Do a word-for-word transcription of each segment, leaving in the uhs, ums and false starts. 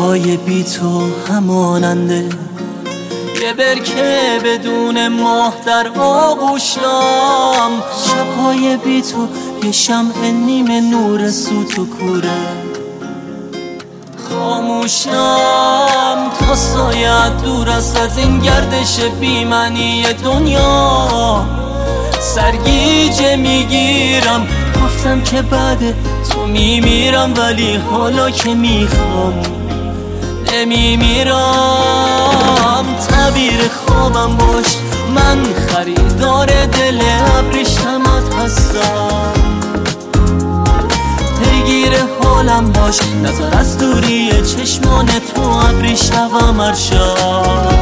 شبهای بی تو هماننده یه برکه بدون ماه در آغوشم. شبهای بی تو یه شمع نیمه نور سوت و کوره خاموشم تا سایت دور است از این گردش بی‌معنی دنیا. سرگیجه میگیرم گفتم که بعد تو میمیرم، ولی حالا که میخوام نمیمیرم. تعبیر خوابم باش، من خریدار دل ابریشمت هستم. پیگیر حالم باش، نظر از دوری چشمان تو ابریشمم ارشم،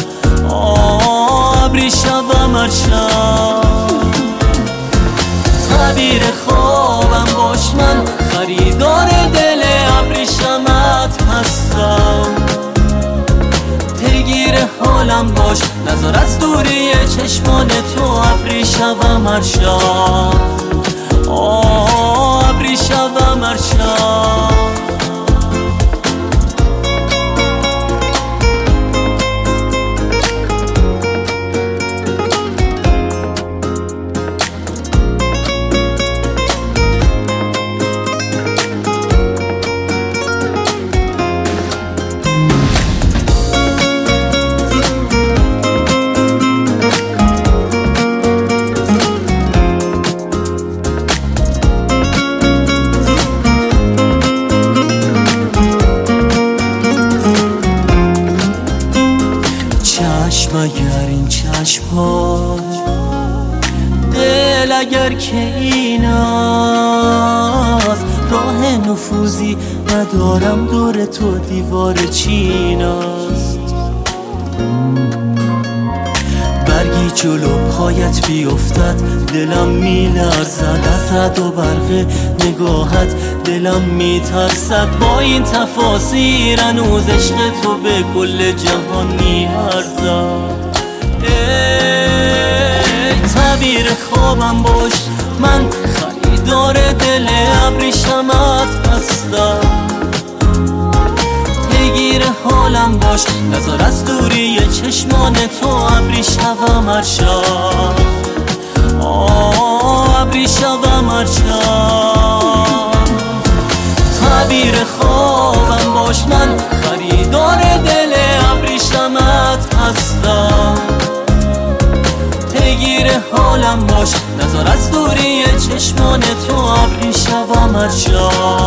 ابریشمم ارشم. تعبیر خوابم باش، من خریدار دل ابریشمت هستم. پیگیر حالم باش، نظر از دوری چشمان تو ابریشمم ارشم، ابریشمم ارشم. مگر این چشم‌ها دل اگر که این است، راه نفوذی ندارم دور تو دیوار چین است. برگی جلو پایت بیفتد دلم میلرزد، از رعد و برق نگاهت دلم میترسد. با این تفاسیر هنوز عشق تو به کل جهان میارزد. ای تعبیر خوابم باش، من خریدار دل ابریشمت هستم. پیگیر حالم باش، نظر از دوری چشمان تو ابریشمم ارشم، ابریشمم ارشم. تعبیر خوابم باش، من خریدار دل ابریشمت هستم. پیگیر حالم باش، نظر از دوری چشمان تو ابریشمم ارشم،